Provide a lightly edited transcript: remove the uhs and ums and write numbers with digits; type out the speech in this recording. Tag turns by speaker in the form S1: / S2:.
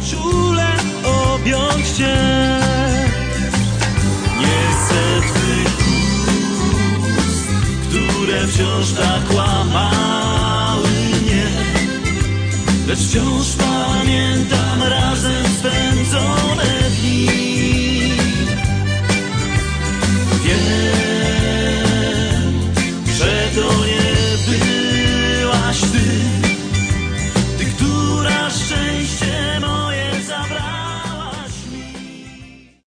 S1: czule objąć Cię. Nie chcę Twych ust, które wciąż tak kłamały mnie, lecz wciąż pamiętam razem z